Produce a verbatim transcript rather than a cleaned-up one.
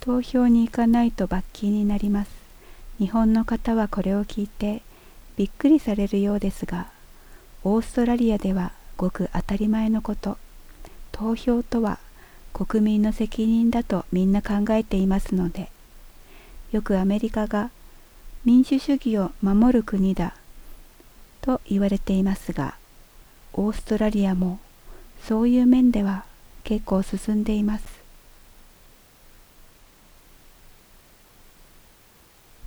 投票に行かないと罰金になります。日本の方はこれを聞いてびっくりされるようですが、オーストラリアではごく当たり前のこと。投票とは国民の責任だとみんな考えていますので、よくアメリカが民主主義を守る国だと言われていますが、オーストラリアもそういう面では結構進んでいます。